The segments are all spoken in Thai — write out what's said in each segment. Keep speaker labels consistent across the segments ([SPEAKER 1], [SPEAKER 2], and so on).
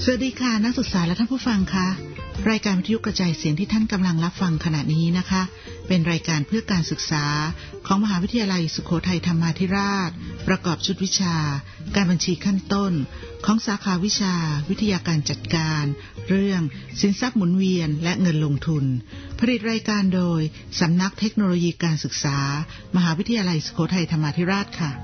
[SPEAKER 1] วัสดีค่ะนักศึกษาและท่านผู้ฟังค่ะรายการวิทยุกระจายเสียงที่ท่านกำลังรับฟังขณะนี้นะคะเป็นรายการเพื่อการศึกษาของมหาวิทยาลัยสุโขทัยธรรมาธิราชประกอบชุดวิชาการบัญชีขั้นต้นของสาขาวิชาวิทยาการจัดการเรื่องสินทรัพย์หมุนเวียนและเงินลงทุนผลิตรายการโดยสำนักเทคโนโลยีการศึกษามหาวิทยาลัยสุโขทัยธรรมาธิราชค่ะ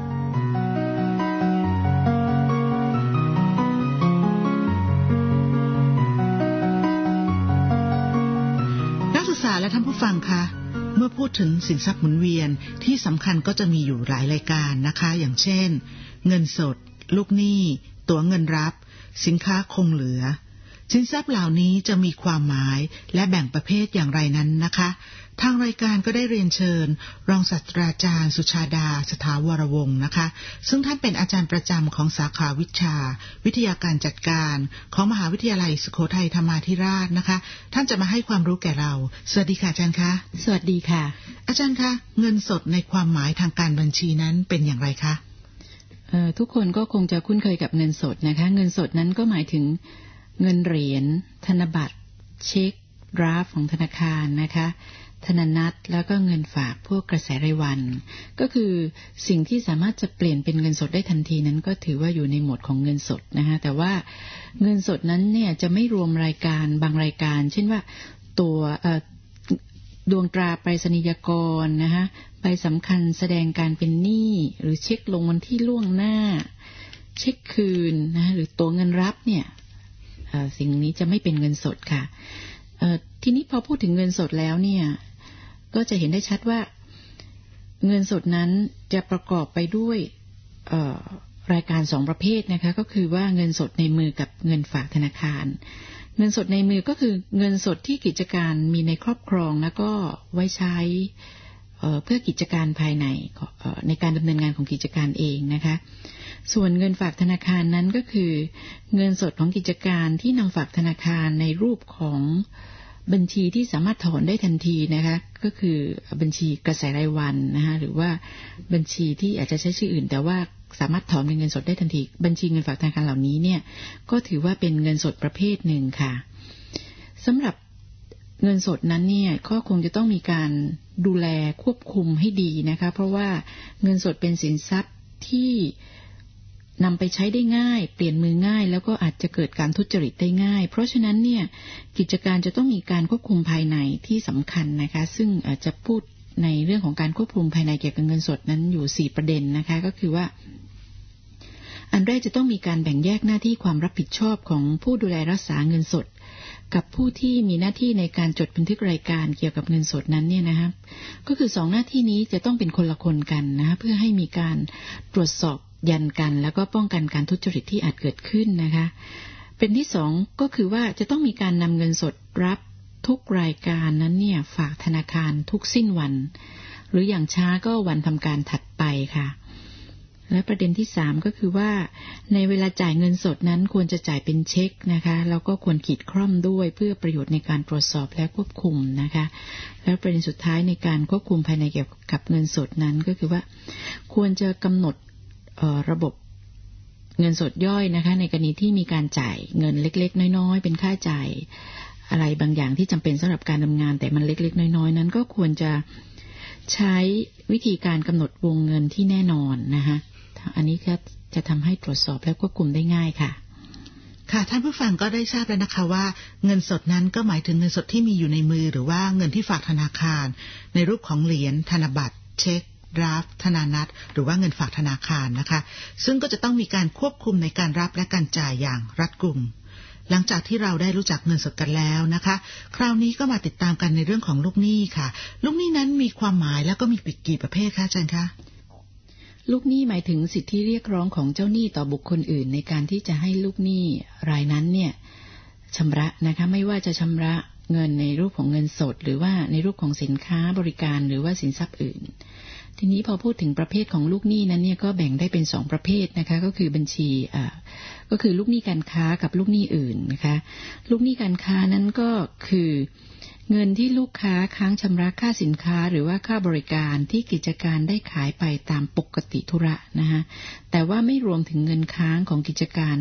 [SPEAKER 1] และท่านผู้ฟังคะเมื่อพูดถึงสินทรัพย์หมุนเวียนที่สำคัญก็จะมีอยู่หลายรายการนะคะอย่างเช่นเงินสดลูกหนี้ตั๋วเงินรับสินค้าคงเหลือสินทรัพย์เหล่านี้จะมีความหมายและแบ่งประเภทอย่างไรนั้นนะคะทางรายการก็ได้เรียนเชิญรองศาสตราจารย์สุชาดาสถาวรวงศ์นะคะซึ่งท่านเป็นอาจารย์ประจำของสาขาวิชาวิทยาการจัดการของมหาวิทยาลัยสุโขทัยธรรมาธิราชนะคะท่านจะมาให้ความรู้แก่เราสวัสดีค่ะอาจารย์คะ
[SPEAKER 2] สวัสดีค่ะ
[SPEAKER 1] อาจารย์คะเงินสดในความหมายทางการบัญชีนั้นเป็นอย่างไรคะ
[SPEAKER 2] ทุกคนก็คงจะคุ้นเคยกับเงินสดนะคะเงินสดนั้นก็หมายถึงเงินเหรียญธนบัตรเช็คดราฟของธนาคารนะคะธนนัตแล้วก็เงินฝากพวกกระแสรายวันก็คือสิ่งที่สามารถจะเปลี่ยนเป็นเงินสดได้ทันทีนั้นก็ถือว่าอยู่ในหมวดของเงินสดนะคะแต่ว่าเงินสดนั้นเนี่ยจะไม่รวมรายการบางรายการเช่นว่าตัวดวงตราไปรษณียกรนะคะใบสำคัญแสดงการเป็นหนี้หรือเช็คลงวันที่ล่วงหน้าเช็คคืนนะหรือตัวเงินรับเนี่ยสิ่งนี้จะไม่เป็นเงินสดค่ะทีนี้พอพูดถึงเงินสดแล้วเนี่ยก็จะเห็นได้ชัดว่าเงินสดนั้นจะประกอบไปด้วยรายการ2ประเภทนะคะก็คือว่าเงินสดในมือกับเงินฝากธนาคารเงินสดในมือก็คือเงินสดที่กิจการมีในครอบครองแล้วก็ไว้ใช้เพื่อกิจการภายในในการดำเนินงานของกิจการเองนะคะส่วนเงินฝากธนาคารนั้นก็คือเงินสดของกิจการที่นำฝากธนาคารในรูปของบัญชีที่สามารถถอนได้ทันทีนะคะก็คือบัญชีกระแสรายวันนะคะหรือว่าบัญชีที่อาจจะใช้ชื่ออื่นแต่ว่าสามารถถอนเป็นเงินสดได้ทันทีบัญชีเงินฝากธนาคารเหล่านี้เนี่ยก็ถือว่าเป็นเงินสดประเภทหนึ่งค่ะสำหรับเงินสดนั้นเนี่ยก็คงจะต้องมีการดูแลควบคุมให้ดีนะคะเพราะว่าเงินสดเป็นสินทรัพย์ที่นำไปใช้ได้ง่ายเปลี่ยนมือง่ายแล้วก็อาจจะเกิดการทุจริตได้ง่ายเพราะฉะนั้นเนี่ยกิจการจะต้องมีการควบคุมภายในที่สำคัญนะคะซึ่งอาจจะพูดในเรื่องของการควบคุมภายในเกี่ยวกับเงินสดนั้นอยู่4ประเด็นนะคะก็คือว่าอันแรกจะต้องมีการแบ่งแยกหน้าที่ความรับผิดชอบของผู้ดูแลรักษาเงินสดกับผู้ที่มีหน้าที่ในการจดบันทึกรายการเกี่ยวกับเงินสดนั้นเนี่ยนะคะก็คือ2หน้าที่นี้จะต้องเป็นคนละคนกันนะคะเพื่อให้มีการตรวจสอบยันกันแล้วก็ป้องกันการทุจริตที่อาจเกิดขึ้นนะคะเป็นที่2ก็คือว่าจะต้องมีการนำเงินสดรับทุกรายการนั้นเนี่ยฝากธนาคารทุกสิ้นวันหรืออย่างช้าก็วันทำการถัดไปค่ะและประเด็นที่3ก็คือว่าในเวลาจ่ายเงินสดนั้นควรจะจ่ายเป็นเช็คนะคะแล้วก็ควรขีดคร่อมด้วยเพื่อประโยชน์ในการตรวจสอบและควบคุมนะคะและประเด็นสุดท้ายในการควบคุมภายในเกี่ยวกับเงินสดนั้นก็คือว่าควรจะกำหนดระบบเงินสดย่อยนะคะในกรณีที่มีการจ่ายเงินเล็กๆน้อยๆเป็นค่าจ่ายอะไรบางอย่างที่จำเป็นสำหรับการดำเนินงานแต่มันเล็กๆน้อยๆนั้นก็ควรจะใช้วิธีการกำหนดวงเงินที่แน่นอนนะคะอันนี้ก็จะทำให้ตรวจสอบและควบคุมได้ง่ายค่ะ
[SPEAKER 1] ค่ะท่านผู้ฟังก็ได้ทราบแล้วนะคะว่าเงินสดนั้นก็หมายถึงเงินสดที่มีอยู่ในมือหรือว่าเงินที่ฝากธนาคารในรูปของเหรียญธนบัตรเช็คดราฟธนานัตหรือว่าเงินฝากธนาคารนะคะซึ่งก็จะต้องมีการควบคุมในการรับและการจ่ายอย่างรัดกุมหลังจากที่เราได้รู้จักเงินสดกันแล้วนะคะคราวนี้ก็มาติดตามกันในเรื่องของลูกหนี้ค่ะลูกหนี้นั้นมีความหมายแล้วก็มีกี่ประเภทคะอาจารย์คะ
[SPEAKER 2] ลูกหนี้หมายถึงสิทธิเรียกร้องของเจ้าหนี้ต่อบุคคลอื่นในการที่จะให้ลูกหนี้รายนั้นเนี่ยชำระนะคะไม่ว่าจะชำระเงินในรูปของเงินสดหรือว่าในรูปของสินค้าบริการหรือว่าสินทรัพย์อื่นทีนี้พอพูดถึงประเภทของลูกหนี้นั้นเนี่ยก็แบ่งได้เป็น2ประเภทนะคะก็คือบัญชีก็คือลูกหนี้การค้ากับลูกหนี้อื่นนะคะลูกหนี้การค้านั้นก็คือเงินที่ลูกค้าค้างชำระค่าสินค้าหรือว่าค่าบริการที่กิจการได้ขายไปตามปกติธุระนะคะแต่ว่าไม่รวมถึงเงินค้างของกิจการ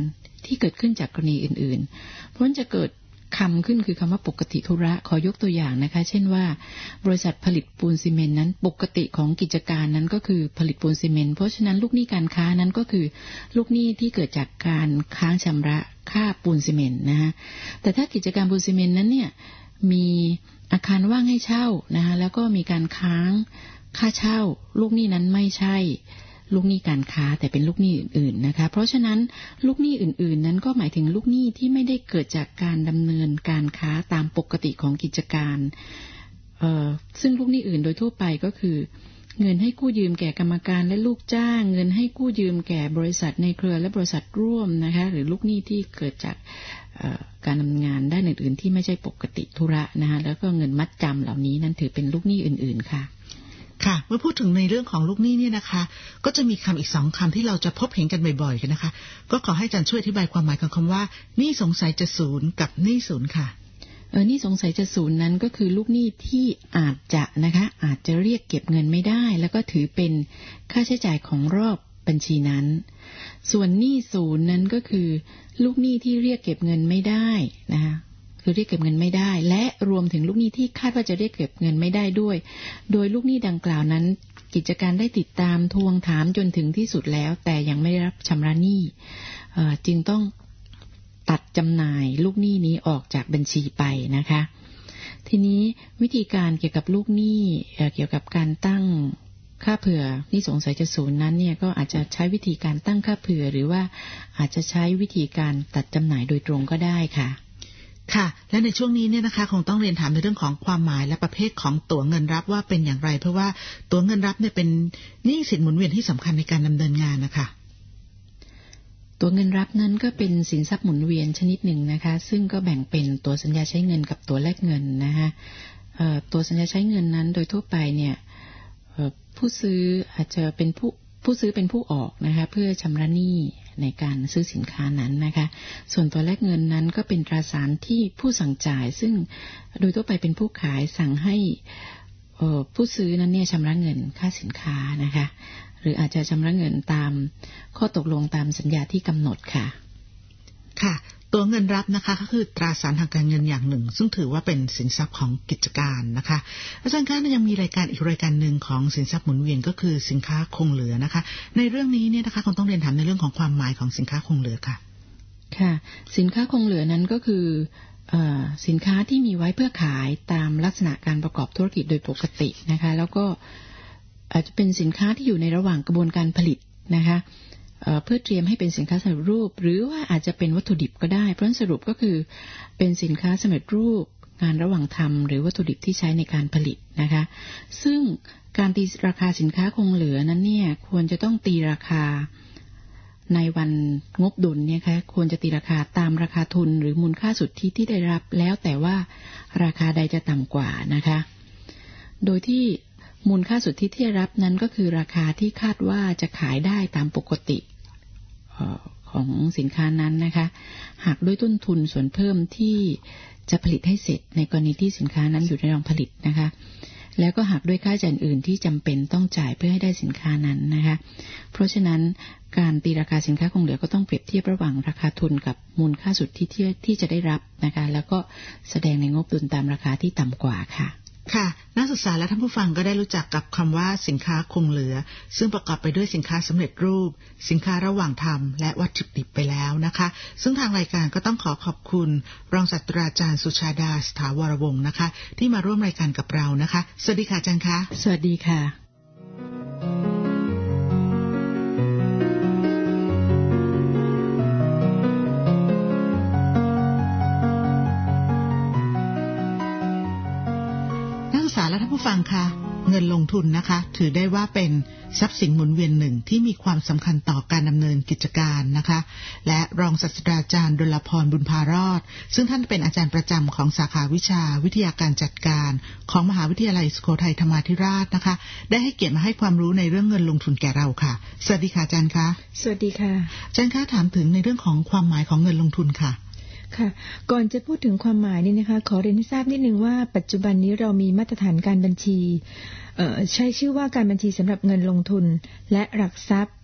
[SPEAKER 2] ที่เกิดขึ้นจากกรณีอื่นๆเพราะฉะนั้นจะเกิดคำขึ้นคือคำว่าปกติธุระขอยกตัวอย่างนะคะเช่นว่าบริษัทผลิตปูนซีเมนต์นั้นปกติของกิจการนั้นก็คือผลิตปูนซีเมนต์เพราะฉะนั้นลูกหนี้การค้านั้นก็คือลูกหนี้ที่เกิดจากการค้างชำระค่าปูนซีเมนต์นะฮะแต่ถ้ากิจการปูนซีเมนต์นั้นเนี่ยมีอาคารว่างให้เช่านะคะแล้วก็มีการค้างค่าเช่าลูกหนี้นั้นไม่ใช่ลูกหนี้การค้าแต่เป็นลูกหนี้อื่นๆนะคะเพราะฉะนั้นลูกหนี้อื่นๆนั้นก็หมายถึงลูกหนี้ที่ไม่ได้เกิดจากการดำเนินการค้าตามปกติของกิจการซึ่งลูกหนี้อื่นโดยทั่วไปก็คือเงินให้กู้ยืมแก่กรรมการและลูกจ้างเงินให้กู้ยืมแก่บริษัทในเครือและบริษัทร่วมนะคะหรือลูกหนี้ที่เกิดจากการดำเนินงานด้านอื่นๆที่ไม่ใช่ปกติธุระนะคะแล้วก็เงินมัดจำเหล่านี้นั้นถือเป็นลูกหนี้อื่นๆค่ะ
[SPEAKER 1] ค่ะเมื่อพูดถึงในเรื่องของลูกหนี้เนี่ยนะคะก็จะมีคำอีก2คำที่เราจะพบเห็นกันบ่อยๆกันนะคะก็ขอให้อาจารย์ช่วยอธิบายความหมายของคำว่าหนี้สงสัยจะศูนย์กับหนี้ศูนย์ค่ะ
[SPEAKER 2] หนี้สงสัยจะศูนย์นั้นก็คือลูกหนี้ที่อาจจะเรียกเก็บเงินไม่ได้แล้วก็ถือเป็นค่าใช้จ่ายของรอบบัญชีนั้นส่วนหนี้ศูนย์นั้นก็คือลูกหนี้ที่เรียกเก็บเงินไม่ได้นะคะคือเรียกเก็บเงินไม่ได้และรวมถึงลูกหนี้ที่คาดว่าจะเรียกเก็บเงินไม่ได้ด้วยโดยลูกหนี้ดังกล่าวนั้นกิจการได้ติดตามทวงถามจนถึงที่สุดแล้วแต่ยังไม่ได้รับชำระหนี้จึงต้องตัดจำหน่ายลูกหนี้นี้ออกจากบัญชีไปนะคะทีนี้วิธีการเกี่ยวกับลูกหนี้เกี่ยวกับการตั้งค่าเผื่อหนี้สงสัยจะศูนย์นั้นเนี่ยก็อาจจะใช้วิธีการตั้งค่าเผื่อหรือว่าอาจจะใช้วิธีการตัดจำหน่ายโดยตรงก็ได้ค่ะ
[SPEAKER 1] ค่ะและในช่วงนี้เนี่ยนะคะคงต้องเรียนถามในเรื่องของความหมายและประเภทของตั๋วเงินรับว่าเป็นอย่างไรเพราะว่าตั๋วเงินรับเนี่ยเป็นหนี้สินหมุนเวียนที่สำคัญในการดำเนินงานนะคะ
[SPEAKER 2] ตั๋วเงินรับนั้นก็เป็นสินทรัพย์หมุนเวียนชนิดหนึ่งนะคะซึ่งก็แบ่งเป็นตั๋วสัญญาใช้เงินกับตั๋วแลกเงินนะคะตั๋วสัญญาใช้เงินนั้นโดยทั่วไปเนี่ยผู้ซื้ออาจจะเป็นผู้ซื้อเป็นผู้ออกนะคะเพื่อชำระหนี้ในการซื้อสินค้านั้นนะคะส่วนตัวแลกเงินนั้นก็เป็นตราสารที่ผู้สั่งจ่ายซึ่งโดยทั่วไปเป็นผู้ขายสั่งให้ผู้ซื้อนั้นเนี่ยชำระเงินค่าสินค้านะคะหรืออาจจะชำระเงินตามข้อตกลงตามสัญญาที่กำหนดค่ะ
[SPEAKER 1] ค่ะตัวเงินรับนะคะก็คือตราสารทางการเงินอย่างหนึ่งซึ่งถือว่าเป็นสินทรัพย์ของกิจการนะคะอาจารย์คะยังมีรายการอีกรายการหนึ่งของสินทรัพย์หมุนเวียนก็คือสินค้าคงเหลือนะคะในเรื่องนี้เนี่ยนะคะคงต้องเรียนถามในเรื่องของความหมายของสินค้าคงเหลือค่ะ
[SPEAKER 2] ค่ะสินค้าคงเหลือนั้นก็คือสินค้าที่มีไว้เพื่อขายตามลักษณะการประกอบธุรกิจโดยปกตินะคะแล้วก็อาจจะเป็นสินค้าที่อยู่ในระหว่างกระบวนการผลิตนะคะเพื่อเตรียมให้เป็นสินค้าสำเร็จรูปหรือว่าอาจจะเป็นวัตถุดิบก็ได้เพราะฉะนั้นสรุปก็คือเป็นสินค้าสำเร็จรูปงานระหว่างทำหรือวัตถุดิบที่ใช้ในการผลิตนะคะซึ่งการตีราคาสินค้าคงเหลือนั้นเนี่ยควรจะต้องตีราคาในวันงบดุลเนี่ยค่ะควรจะตีราคาตามราคาทุนหรือมูลค่าสุทธิที่ได้รับแล้วแต่ว่าราคาใดจะต่ำกว่านะคะโดยที่มูลค่าสุทธิที่ได้รับนั้นก็คือราคาที่คาดว่าจะขายได้ตามปกติของสินค้านั้นนะคะหากด้วยต้นทุนส่วนเพิ่มที่จะผลิตให้เสร็จในกรณีที่สินค้านั้นอยู่ในโรงผลิตนะคะแล้วก็หากด้วยค่าใช้จ่ายอื่นที่จำเป็นต้องจ่ายเพื่อให้ได้สินค้านั้นนะคะเพราะฉะนั้นการตีราคาสินค้าคงเหลือก็ต้องเปรียบเทียบระหว่างราคาทุนกับมูลค่าสุทธิที่จะได้รับนะคะแล้วก็แสดงในงบดุลตามราคาที่ต่ำกว่าค่ะ
[SPEAKER 1] ค่ะนักศึกษาและท่านผู้ฟังก็ได้รู้จักกับคำว่าสินค้าคงเหลือซึ่งประกอบไปด้วยสินค้าสำเร็จรูปสินค้าระหว่างทำและวัตถุดิบไปแล้วนะคะซึ่งทางรายการก็ต้องขอบคุณรองศาสตราจารย์สุชาดาสถาวรวงศ์นะคะที่มาร่วมรายการกับเรานะคะสวัสดีค่ะอาจารย์คะ
[SPEAKER 2] สวัสดีค่ะ
[SPEAKER 1] และท่านผู้ฟังคะเงินลงทุนนะคะถือได้ว่าเป็นทรัพย์สินหมุนเวียนหนึ่งที่มีความสำคัญต่อการดำเนินกิจการนะคะและรองศาสตราจารย์ดลพรบุญพารอดซึ่งท่านเป็นอาจารย์ประจำของสาขาวิชาวิทยาการจัดการของมหาวิทยาลัยสุโขทัยธรรมาธิราชนะคะได้ให้เกียรติมาให้ความรู้ในเรื่องเงินลงทุนแก่เราค่ะสวัสดีค่ะอาจารย์คะ
[SPEAKER 3] สวัสดีค่ะ
[SPEAKER 1] อาจารย์คะถามถึงในเรื่องของความหมายของเงินลงทุนค่ะ
[SPEAKER 3] ค่ะก่อนจะพูดถึงความหมายนี่นะคะขอเรียนให้ทราบนิดนึงว่าปัจจุบันนี้เรามีมาตรฐานการบัญชีใช้ชื่อว่าการบัญชีสำหรับเงินลงทุนและหลักทรัพย์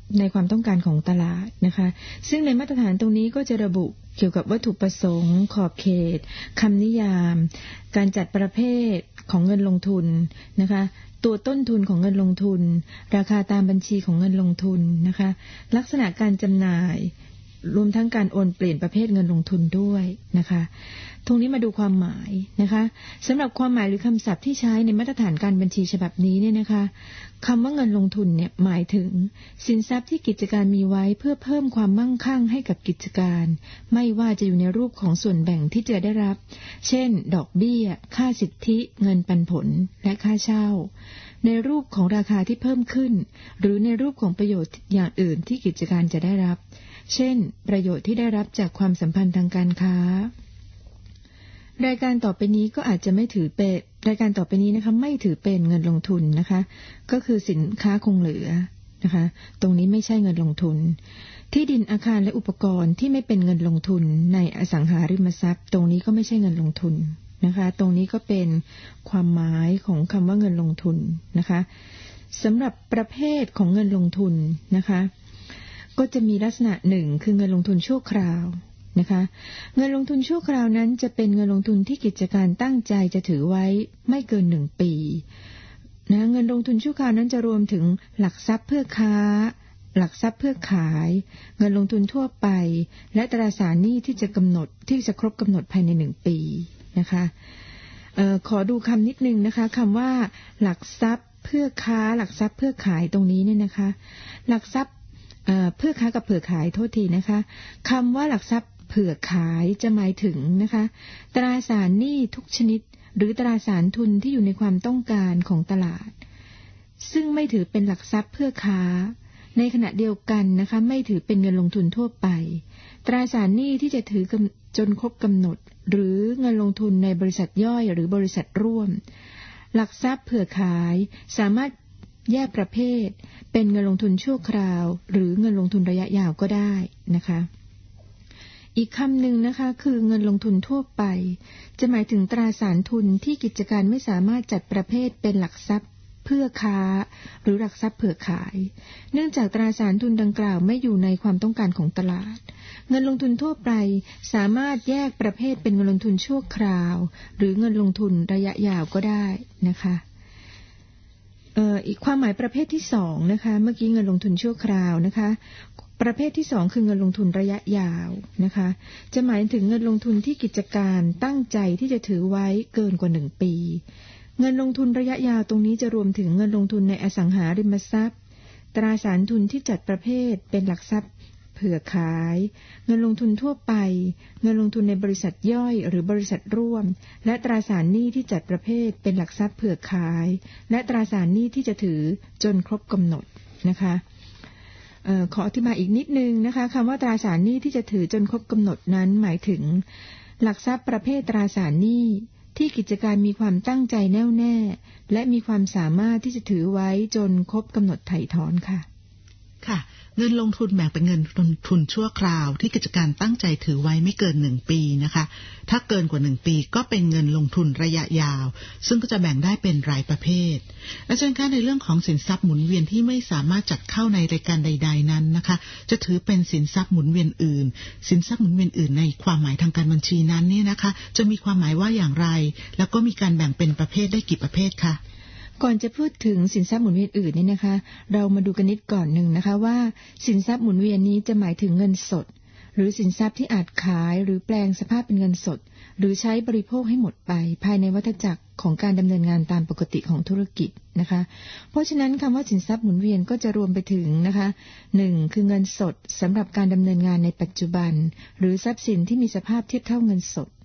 [SPEAKER 3] ในความต้องการของตลาดนะคะซึ่งในมาตรฐานตรงนี้ก็จะระบุเกี่ยวกับวัตถุประสงค์ขอบเขตคำนิยามการจัดประเภทของเงินลงทุนนะคะตัวต้นทุนของเงินลงทุนราคาตามบัญชีของเงินลงทุนนะคะลักษณะการจำหน่ายรวมทั้งการโอนเปลี่ยนประเภทเงินลงทุนด้วยนะคะตรงนี้มาดูความหมายนะคะสำหรับความหมายหรือคำศัพท์ที่ใช้ในมาตรฐานการบัญชีฉบับนี้เนี่ยนะคะคำว่าเงินลงทุนเนี่ยหมายถึงสินทรัพย์ที่กิจการมีไว้เพื่อเพิ่มความมั่งคั่งให้กับกิจการไม่ว่าจะอยู่ในรูปของส่วนแบ่งที่จะได้รับเช่นดอกเบี้ยค่าสิทธิเงินปันผลและค่าเช่าในรูปของราคาที่เพิ่มขึ้นหรือในรูปของประโยชน์อย่างอื่นที่กิจการจะได้รับเช่นประโยชน์ที่ได้รับจากความสัมพันธ์ทางการค้ารายการต่อไปนี้ก็อาจจะไม่ถือเป็นรายการต่อไปนี้นะคะไม่ถือเป็นเงินลงทุนนะคะก็คือสินค้าคงเหลือนะคะตรงนี้ไม่ใช่เงินลงทุนที่ดินอาคารและอุปกรณ์ที่ไม่เป็นเงินลงทุนในอสังหาริมทรัพย์ตรงนี้ก็ไม่ใช่เงินลงทุนนะคะตรงนี้ก็เป็นความหมายของคำว่าเงินลงทุนนะคะสำหรับประเภทของเงินลงทุนนะคะก็จะมีลักษณะหนึ่งคือเงินลงทุนชั่วคราวนะคะเงินลงทุนชั่วคราวนั้นจะเป็นเงินลงทุนที่กิจการตั้งใจจะถือไว้ไม่เกิน1 ปีนะเงินลงทุนชั่วคราวนั้นจะรวมถึงหลักทรัพย์เพื่อค้าหลักทรัพย์เพื่อขายเงินลงทุนทั่วไปและตราสารหนี้ที่จะครบกำหนดภายใน1 ปีนะคะขอดูคำนิดนึงนะคะคำว่าหลักทรัพย์เพื่อค้าหลักทรัพย์เพื่อขายตรงนี้เนี่ยนะคะหลักทรัพย์เพื่อค้ากับเผื่อขายโทษทีนะคะคำว่าหลักทรัพย์เผื่อขายจะหมายถึงนะคะตราสารหนี้ทุกชนิดหรือตราสารทุนที่อยู่ในความต้องการของตลาดซึ่งไม่ถือเป็นหลักทรัพย์เพื่อค้าในขณะเดียวกันนะคะไม่ถือเป็นเงินลงทุนทั่วไปตราสารหนี้ที่จะถือจนครบกำหนดหรือเงินลงทุนในบริษัทย่อยหรือบริษัทร่วมหลักทรัพย์เผื่อขายสามารถแยกประเภทเป็นเงินลงทุนชั่วคราวหรือเงินลงทุนระยะยาวก็ได้นะคะอีกคำหนึ่งนะคะคือเงินลงทุนทั่วไปจะหมายถึงตราสารทุนที่กิจการไม่สามารถจัดประเภทเป็นหลักทรัพย์เพื่อค้าหรือหลักทรัพย์เผื่อขายเนื่องจากตราสารทุนดังกล่าวไม่อยู่ในความต้องการของตลาดเงินลงทุนทั่วไปสามารถแยกประเภทเป็นเงินลงทุนชั่วคราวหรือเงินลงทุนระยะยาวก็ได้นะคะอีกความหมายประเภทที่2นะคะเมื่อกี้เงินลงทุนชั่วคราวนะคะประเภทที่2คือเงินลงทุนระยะยาวนะคะจะหมายถึงเงินลงทุนที่กิจการตั้งใจที่จะถือไว้เกินกว่า1 ปีเงินลงทุนระยะยาวตรงนี้จะรวมถึงเงินลงทุนในอสังหาริมทรัพย์ตราสารทุนที่จัดประเภทเป็นหลักทรัพย์เผื่อขายเงินลงทุนทั่วไปเงินลงทุนในบริษัทย่อยหรือบริษัทร่วมและตราสารหนี้ที่จัดประเภทเป็นหลักทรัพย์เผื่อขายและตราสารหนี้ที่จะถือจนครบกำหนดนะคะขออธิบายอีกนิดนึงนะคะคำว่าตราสารหนี้ที่จะถือจนครบกำหนดนั้นหมายถึงหลักทรัพย์ประเภทตราสารหนี้ที่กิจการมีความตั้งใจแน่วแน่และมีความสามารถที่จะถือไว้จนครบกำหนดไถ่ถอนค่ะ
[SPEAKER 1] ค่ะเงินลงทุนแบ่งเป็นเงินทุนชั่วคราวที่กิจการตั้งใจถือไว้ไม่เกิน1 ปีนะคะถ้าเกินกว่า1 ปีก็เป็นเงินลงทุนระยะยาวซึ่งก็จะแบ่งได้เป็นรายประเภทและเช่นกันในเรื่องของสินทรัพย์หมุนเวียนที่ไม่สามารถจัดเข้าในรายการใดๆนั้นนะคะจะถือเป็นสินทรัพย์หมุนเวียนอื่นสินทรัพย์หมุนเวียนอื่นในความหมายทางการบัญชีนั้นเนี่ยนะคะจะมีความหมายว่าอย่างไรแล้วก็มีการแบ่งเป็นประเภทได้กี่ประเภทคะ
[SPEAKER 3] ก่อนจะพูดถึงสินทรัพย์หมุนเวียนอื่นนี่นะคะเรามาดูกันนิดก่อนหนึ่งนะคะว่าสินทรัพย์หมุนเวียนนี้จะหมายถึงเงินสดหรือสินทรัพย์ที่อาจขายหรือแปลงสภาพเป็นเงินสดหรือใช้บริโภคให้หมดไปภายในวัฏจักรของการดำเนินงานตามปกติของธุรกิจนะคะเพราะฉะนั้นคำว่าสินทรัพย์หมุนเวียนก็จะรวมไปถึงนะคะ1คือเงินสดสำหรับการดำเนินงานในปัจจุบันหรือทรัพย์สินที่มีสภาพเทียบเท่าเงินสด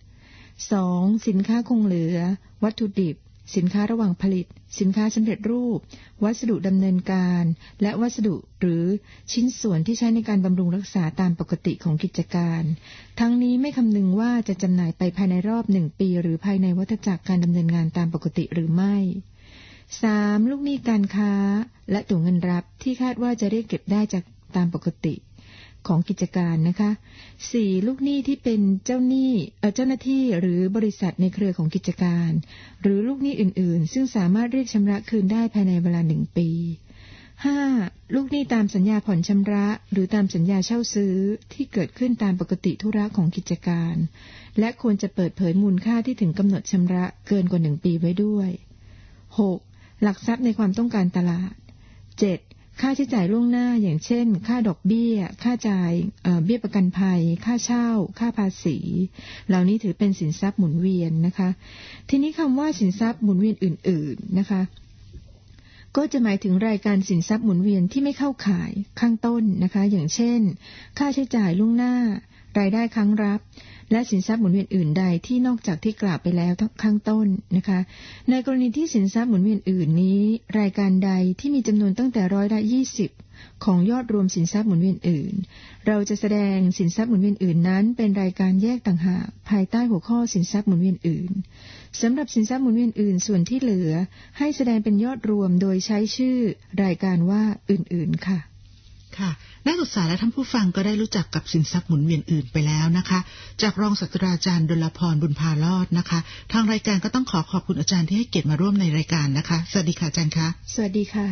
[SPEAKER 3] 2สินค้าคงเหลือวัตถุดิบสินค้าระหว่างผลิตสินค้าสำเร็จรูปวัสดุดำเนินการและวัสดุหรือชิ้นส่วนที่ใช้ในการบำรุงรักษาตามปกติของกิจการทั้งนี้ไม่คำนึงว่าจะจำหน่ายไปภายในรอบ1 ปีหรือภายในวัฏจักรการดำเนินงานตามปกติหรือไม่ 3. ลูกหนี้การค้าและตั๋วเงินรับที่คาดว่าจะเรียกเก็บได้จากตามปกติของกิจการนะคะ 4. ลูกหนี้ที่เป็นเจ้าหน้าที่หรือบริษัทในเครือของกิจการหรือลูกหนี้อื่นๆซึ่งสามารถเรียกชำระคืนได้ภายในเวลา1 ปี 5. ลูกหนี้ตามสัญญาผ่อนชำระหรือตามสัญญาเช่าซื้อที่เกิดขึ้นตามปกติธุระของกิจการและควรจะเปิดเผยมูลค่าที่ถึงกำหนดชำระเกินกว่า1 ปีไว้ด้วย 6. หลักทรัพย์ในความต้องการตลาด 7. ค่าใช้จ่ายล่วงหน้าอย่างเช่นค่าดอกเบี้ยค่าจ่ายเบี้ยประกันภัยค่าเช่าค่าภาษีเหล่านี้ถือเป็นสินทรัพย์หมุนเวียนนะคะทีนี้คำว่าสินทรัพย์หมุนเวียนอื่นๆนะคะก็จะหมายถึงรายการสินทรัพย์หมุนเวียนที่ไม่เข้าข่ายข้างต้นนะคะอย่างเช่นค่าใช้จ่ายล่วงหน้ารายได้ครั้งรับและสินทรัพย์หมุนเวียนอื่นใดที่นอกจากที่กล่าวไปแล้วข้างต้นนะคะในกรณีที่สินทรัพย์หมุนเวียนอื่นนี้รายการใดที่มีจำนวนตั้งแต่20%ของยอดรวมสินทรัพย์หมุนเวียนอื่นเราจะแสดงสินทรัพย์หมุนเวียนอื่นนั้นเป็นรายการแยกต่างหากภายใต้หัวข้อสินทรัพย์หมุนเวียนอื่นสำหรับสินทรัพย์หมุนเวียนอื่นส่วนที่เหลือให้แสดงเป็นยอดรวมโดยใช้ชื่อรายการว่าอื่นๆค่ะ
[SPEAKER 1] ค่ะนักศึกษาและท่านผู้ฟังก็ได้รู้จักกับสินทรัพย์หมุนเวียนอื่นไปแล้วนะคะจากรองศาสตราจารย์ดลพรบุญพารอดนะคะทางรายการก็ต้องขอบคุณอาจารย์ที่ให้เกียรติมาร่วมในรายการนะคะสวัสดีค่ะอาจารย์คะ
[SPEAKER 3] สวัสดีค่ะ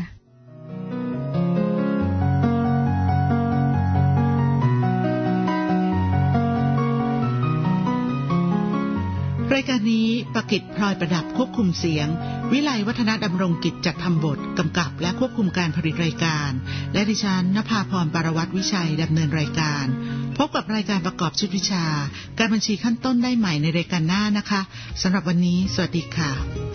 [SPEAKER 1] รายการนี้ประกิจพลอยประดับควบคุมเสียงวิไลวัฒนดำรงกิจจัดทำบทกำกับและควบคุมการผลิตรายการและดิฉันณภาพรปารวัตรวิชัยดำเนินรายการพบกับรายการประกอบชุดวิชาการบัญชีขั้นต้นได้ใหม่ในรายการหน้านะคะสำหรับวันนี้สวัสดีค่ะ